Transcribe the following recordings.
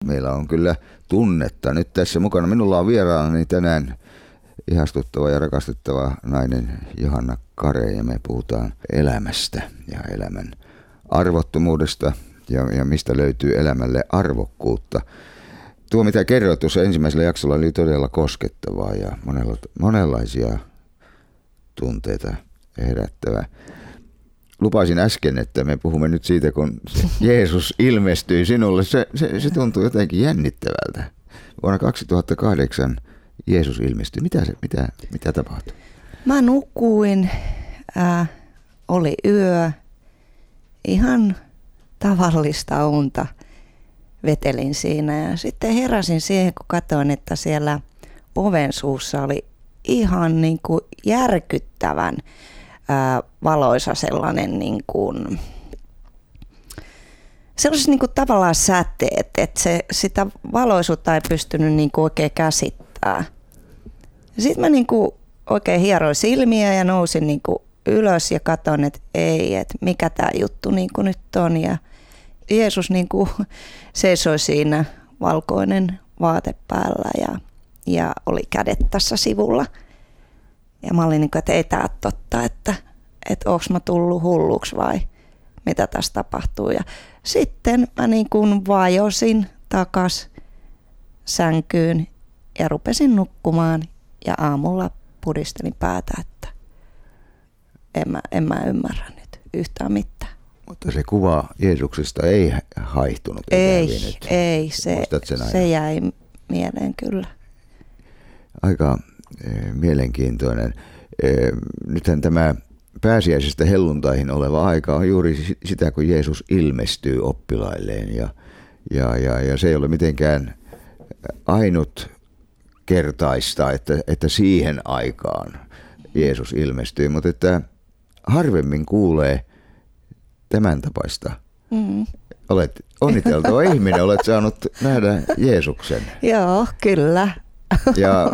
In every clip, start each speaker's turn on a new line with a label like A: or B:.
A: Meillä on kyllä tunnetta nyt tässä mukana. Minulla on vieraanani tänään ihastuttava ja rakastettava nainen Johanna Kare, ja me puhutaan elämästä ja elämän arvottomuudesta ja mistä löytyy elämälle arvokkuutta. Tuo, mitä kerroit tuossa ensimmäisellä jaksolla, oli todella koskettavaa ja monenlaisia tunteita herättävää. Lupasin äsken, että me puhumme nyt siitä, kun Jeesus ilmestyi sinulle. Se tuntuu jotenkin jännittävältä. Vuonna 2008 Jeesus ilmestyi. Mitä tapahtui?
B: Mä nukuin, oli yö, ihan tavallista unta vetelin siinä. Ja sitten heräsin siihen, kun katsoin, että siellä oven suussa oli ihan niin kuin järkyttävän valoisa sellainen niin kuin, sellaiset niin kuin tavallaan säteet, että sitä valoisuutta ei pystynyt niin kuin oikein käsittämään. Sitten mä niin kuin oikein hieroin silmiä ja nousin niin kuin ylös ja katsoin, että ei, että mikä tämä juttu niin kuin nyt on. Ja Jeesus niin kuin seisoi siinä, valkoinen vaate päällä ja oli kädet tässä sivulla. Ja mä olin niin kuin, että ei tämä ole totta, että onko mä tullut hulluksi vai mitä tässä tapahtuu. Ja sitten mä niin kuin vajosin takas sänkyyn ja rupesin nukkumaan. Ja aamulla pudistelin päätä, että en mä ymmärrä nyt yhtään mitään.
A: Mutta se kuva Jeesuksesta ei haihtunut.
B: Ei, se jäi mieleen kyllä. Aika
A: mielenkiintoinen. Nythän tämä pääsiäisestä helluntaihin oleva aika on juuri sitä, kun Jeesus ilmestyy oppilailleen. Ja se ei ole mitenkään ainutkertaista, että siihen aikaan Jeesus ilmestyy, mutta että harvemmin kuulee tämän tapaista. Olet onniteltava ihminen, olet saanut nähdä Jeesuksen.
B: Joo, kyllä.
A: Ja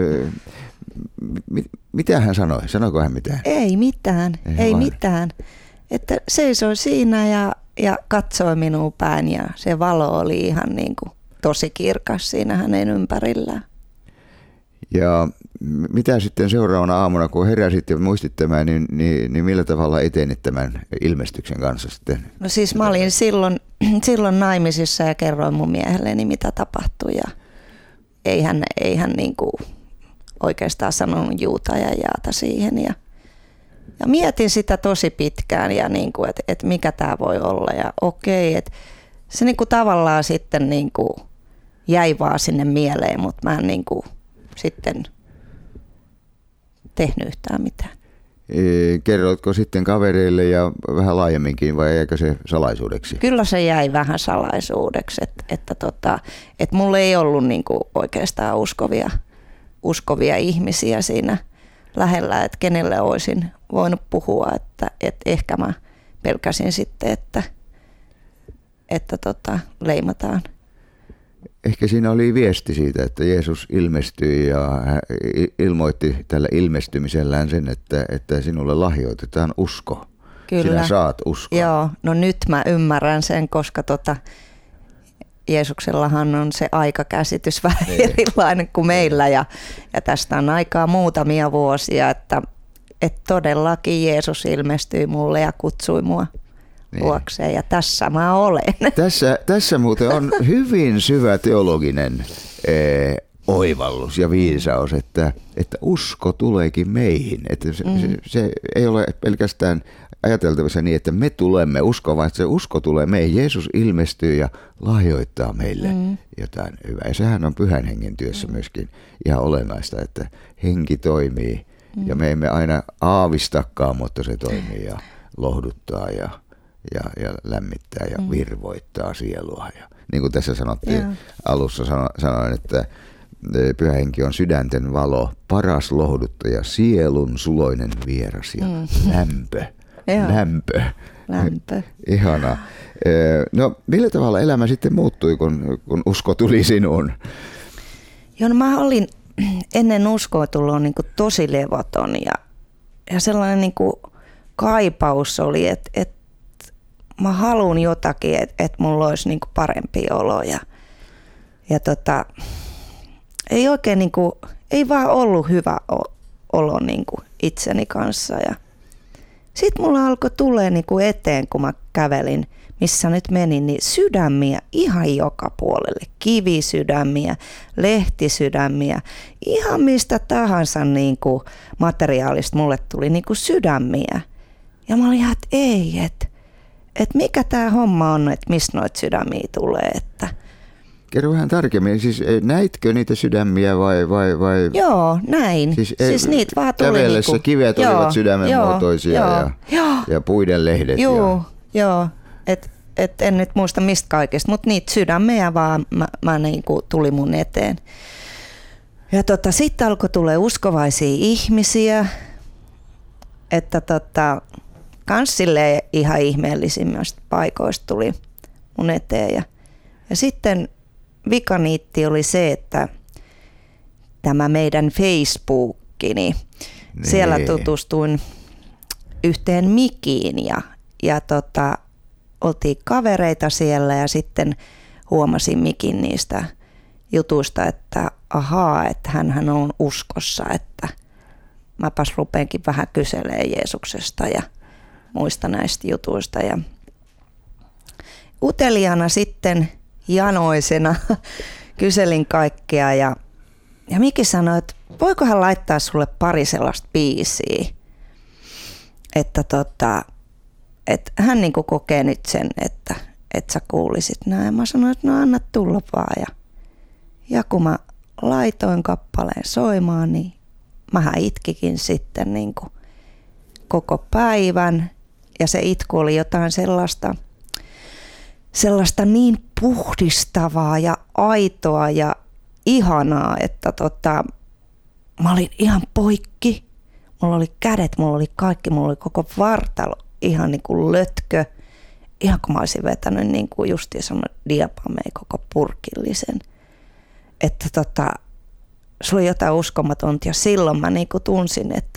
A: mitä hän sanoi? Sanoiko hän mitään?
B: Ei mitään. Että seisoi siinä ja katsoi minua päin ja se valo oli ihan niin kuin tosi kirkas siinä hänen ympärillään.
A: Ja mitä sitten seuraavana aamuna, kun heräsit ja muistit tämän, niin millä tavalla etenit tämän ilmestyksen kanssa sitten?
B: No siis mä olin silloin naimisissa ja kerroin mun miehelleni, mitä tapahtui. Ja ei hän niin kuin oikeastaan sanonut juuta ja jaata siihen. Ja mietin sitä tosi pitkään, ja niin kuin, että mikä tämä voi olla. Ja okei, että se niin kuin tavallaan sitten niin kuin jäi vaan sinne mieleen, mutta mä en niin kuin sitten tehnyt yhtään mitään.
A: Kerroitko sitten kavereille ja vähän laajemminkin, vai jäikö se salaisuudeksi?
B: Kyllä se jäi vähän salaisuudeksi, että mulla ei ollut niinku oikeastaan uskovia ihmisiä siinä lähellä, että kenelle olisin voinut puhua, että ehkä mä pelkäsin sitten, että leimataan.
A: Ehkä siinä oli viesti siitä, että Jeesus ilmestyi ja ilmoitti tällä ilmestymisellään sen, että sinulle lahjoitetaan usko.
B: Kyllä.
A: Sinä saat uskoa.
B: Joo, no nyt mä ymmärrän sen, koska Jeesuksellahan on se aikakäsitys vähän erilainen kuin meillä ja tästä on aikaa muutamia vuosia, että todellakin Jeesus ilmestyi mulle ja kutsui mua luokseen ja tässä mä olen.
A: Tässä muuten on hyvin syvä teologinen oivallus ja viisaus, että usko tuleekin meihin. Että se ei ole pelkästään ajateltavissa niin, että me tulemme uskoon, vaan että se usko tulee meihin. Jeesus ilmestyy ja lahjoittaa meille jotain hyvää. Ja sehän on Pyhän Hengen työssä myöskin ihan olennaista, että henki toimii ja me emme aina aavistakaan, mutta se toimii ja lohduttaa ja lämmittää ja virvoittaa sielua. Ja niin kuin tässä sanottiin alussa, sanoin, että Pyhä Henki on sydänten valo, paras lohduttaja, sielun suloinen vieras ja lämpö. Ihana. No millä tavalla elämä sitten muuttui, kun usko tuli sinuun?
B: Joo, no mä olin ennen uskoa tullut niin kuin tosi levoton ja sellainen niin kuin kaipaus oli, että mä haluan jotakin, että mulla olisi niin kuin parempi olo. Ja ei oikein niinku, ei vaan ollut hyvä olo niinku itseni kanssa. Ja sitten mulla alkoi tulee niinku eteen, kun mä kävelin, missä nyt menin, niin sydämiä ihan joka puolelle. Kivisydämiä, lehtisydämiä, ihan mistä tahansa niinku materiaalista mulle tuli niinku sydämiä. Ja mä olin ihan, että ei, että mikä tää homma on, että mistä noita sydämiä tulee. Että
A: kerro vähän tarkemmin, siis näitkö niitä sydämiä vai?
B: Joo, näin. Siis niitä vaan tuli
A: kävellessä
B: niinku,
A: kivet olivat sydämen muotoisia ja puiden lehdet.
B: Joo. Et en nyt muista mistä kaikesta, mutta niitä sydämiä vaan mä niinku tuli mun eteen. Ja sitten alkoi tulla uskovaisia ihmisiä, että kans silleen ihan ihmeellisimmistä paikoista tuli mun eteen. Ja sitten vikaniitti oli se, että tämä meidän Facebookki, niin siellä tutustuin yhteen Mikiin ja oltiin kavereita siellä ja sitten huomasin Mikin niistä jutuista, että ahaa, että hänhän on uskossa, että mäpäs rupeenkin vähän kyselemään Jeesuksesta ja muista näistä jutuista. Ja uteliaana sitten janoisena kyselin kaikkea ja Miki sanoi, että voikohan laittaa sulle pari sellaista biisiä, että hän niinku kokee nyt sen, että sä kuulisit näin. Mä sanoin, että no anna tulla vaan. Ja kun mä laitoin kappaleen soimaan, niin mähän itkikin sitten niinku koko päivän. Ja se itku oli jotain sellaista niin puhdistavaa ja aitoa ja ihanaa, että mä olin ihan poikki. Mulla oli kädet, mulla oli kaikki, mulla oli koko vartalo ihan niin kuin lötkö. Ihan kun mä olisin vetänyt niin kuin justiin semmoinen diapamei koko purkillisen. Että se oli jotain uskomatonta ja silloin mä niin kuin tunsin, että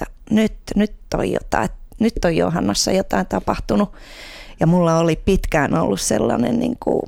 B: nyt on Johannassa jotain tapahtunut. Ja mulla oli pitkään ollut sellainen niin kuin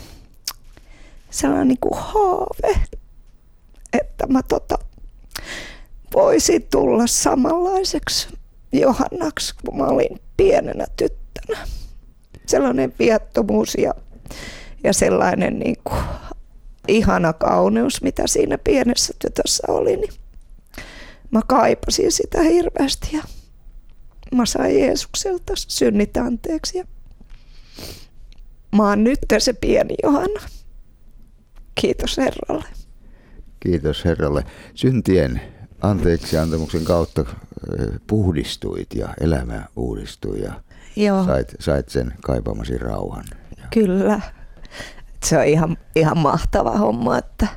B: haave, että mä voisin tulla samanlaiseksi Johannaksi, kun mä olin pienenä tyttönä. Sellainen viattomuus ja sellainen niin kuin ihana kauneus, mitä siinä pienessä tytössä oli, niin mä kaipasin sitä hirveästi ja mä sain Jeesukselta synnit anteeksi ja mä oon nyt se pieni Johanna. Kiitos Herralle.
A: Kiitos Herralle. Syntien anteeksiantamuksen kautta puhdistuit ja elämä uudistui ja sait sen kaipamasi rauhan.
B: Kyllä. Se on ihan mahtava homma,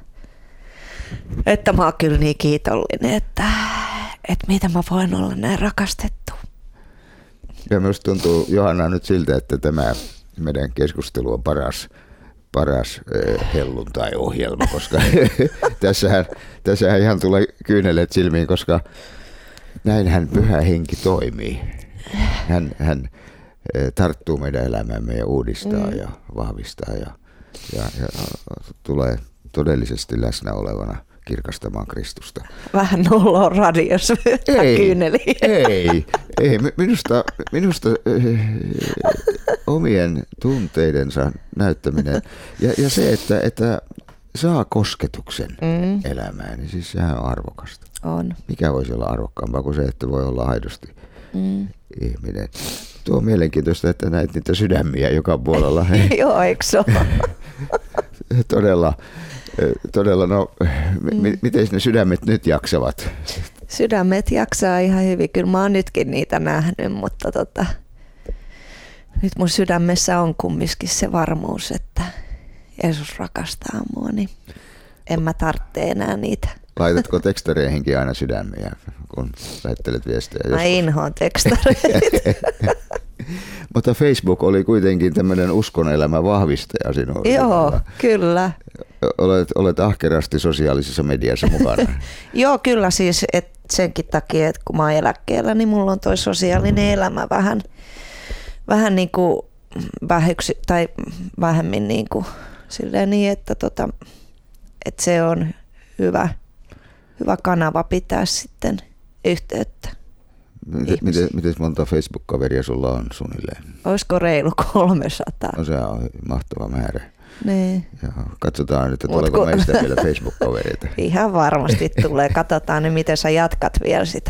B: että mä oon kyllä niin kiitollinen, että miten mä voin olla näin rakastettu.
A: Ja minusta tuntuu Johanna nyt siltä, että tämä meidän keskustelu on paras helluntai-ohjelma, koska tässähän ihan tulee kyyneleet silmiin, koska näinhän Pyhä Henki toimii. Hän tarttuu meidän elämäämme ja uudistaa ja vahvistaa ja tulee todellisesti läsnä olevana kirkastamaan Kristusta.
B: Vähän noloa radiossa kyyneliin.
A: Ei. Minusta omien tunteidensa näyttäminen ja se, että saa kosketuksen elämään, niin siis sehän on arvokasta.
B: On.
A: Mikä voisi olla arvokkaampaa kuin se, että voi olla aidosti ihminen. Tuo on mielenkiintoista, että näet niitä sydämiä joka puolella.
B: Joo, eikö se ole?
A: Todella, no miten ne sydämet nyt jaksavat?
B: Sydämet jaksaa ihan hyvin. Kyllä mä oon nytkin niitä nähnyt, mutta nyt mun sydämessä on kumminkin se varmuus, että Jeesus rakastaa mua, niin en mä tarvitse enää niitä.
A: Laitatko tekstareihinkin aina sydämiä, kun lähettelet viestejä?
B: Mä inhoan tekstareita.
A: Mutta Facebook oli kuitenkin tämmöinen uskonelämän vahvistaja sinulle.
B: Joo, kyllä.
A: Olet ahkerasti sosiaalisessa mediassa mukana. Joo,
B: kyllä siis senkin takia, että kun mä oon eläkkeellä, niin mulla on toi sosiaalinen elämä vähän niin kuin vähemmin niin kuin silleen niin, että että se on hyvä kanava pitää sitten yhteyttä.
A: Miten monta Facebook-kaveria sulla on suunnilleen?
B: Olisiko reilu 300?
A: No se on mahtava määrä.
B: Niin.
A: Ja katsotaan, että tuleeko meistä vielä Facebook-kavereita.
B: Ihan varmasti tulee. Katsotaan nyt, miten sä jatkat vielä sitä.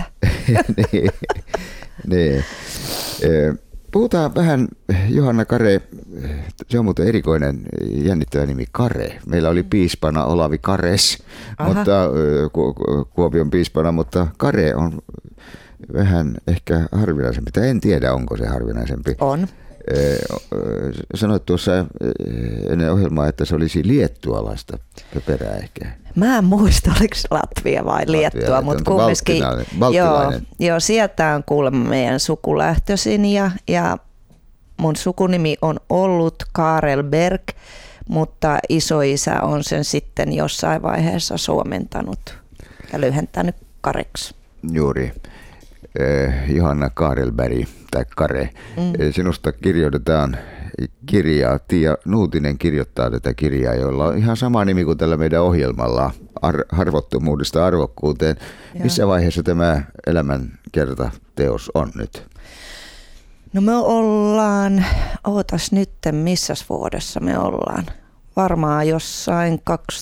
A: niin. Puhutaan vähän, Johanna Kare, se on muuten erikoinen jännittävä nimi, Kare. Meillä oli piispana Olavi Kares, mutta Kuopion piispana, mutta Kare on vähän ehkä harvinaisempi. Tai en tiedä, onko se harvinaisempi.
B: On.
A: Sanoit tuossa ennen ohjelmaa, että se olisi liettualaista perää ehkä.
B: Mä en muista, oliko se Latvia vai Liettua, mutta kumminkin joo, sieltä on kuulemma meidän suku lähtöisin ja mun sukunimi on ollut Karel Berg, mutta isoisä on sen sitten jossain vaiheessa suomentanut ja lyhentänyt Kareksi.
A: Juuri. Johanna Karelberg tai Kare. Sinusta kirjoitetaan kirjaa. Tiia Nuutinen kirjoittaa tätä kirjaa, jolla on ihan sama nimi kuin tällä meidän ohjelmalla, Harvottomuudesta arvokkuuteen. Missä vaiheessa tämä elämänkertateos on nyt?
B: No me ollaan, ootas nyt, missäs vuodessa me ollaan? Varmaan jossain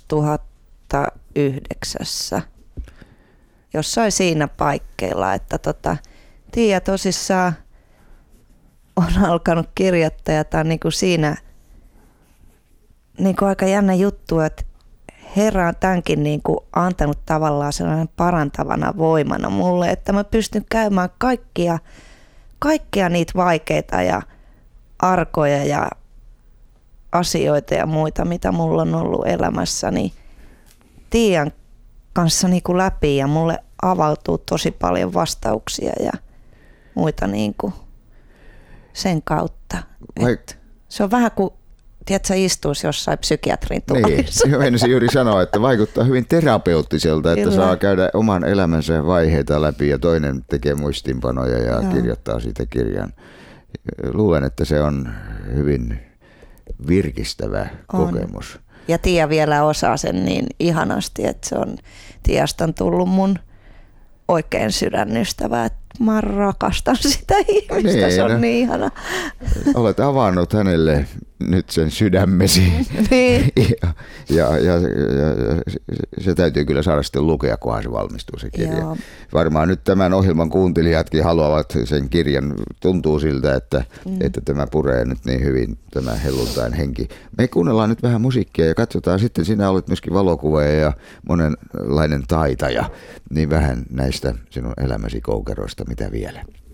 B: 2009. Jossain siinä paikkeilla, että Tiia tosissaan on alkanut kirjoittaa ja tämä on niinku siinä niinku aika jännä juttu, että Herra on tämänkin niinku antanut tavallaan sellainen parantavana voimana mulle, että mä pystyn käymään kaikkia niitä vaikeita ja arkoja ja asioita ja muita, mitä mulla on ollut elämässäni Tiian kanssa niinku läpi ja mulle avautuu tosi paljon vastauksia ja muita niinku sen kautta. Se on vähän kuin, tiedätkö, istuisi jossain psykiatrin tuolissa.
A: Niin, menisin juuri sanoa, että vaikuttaa hyvin terapeuttiselta, että saa käydä oman elämänsä vaiheita läpi ja toinen tekee muistinpanoja ja kirjoittaa siitä kirjan. Luulen, että se on hyvin virkistävä kokemus.
B: Ja Tiia vielä osaa sen niin ihanasti, että Tiasta on tullut mun oikein sydänystävä, että mä rakastan sitä ihmistä, se on niin ihana.
A: Olet avannut hänelle nyt sen sydämesi.
B: Niin.
A: ja se täytyy kyllä saada sitten lukea, kunhan se valmistuu se kirja. Joo. Varmaan nyt tämän ohjelman kuuntelijatkin haluavat sen kirjan. Tuntuu siltä, että tämä puree nyt niin hyvin, tämä helluntain henki. Me kuunnellaan nyt vähän musiikkia ja katsotaan sitten, sinä olet myöskin valokuvaaja ja monenlainen taitaja, niin vähän näistä sinun elämäsi koukeroista, mitä vielä?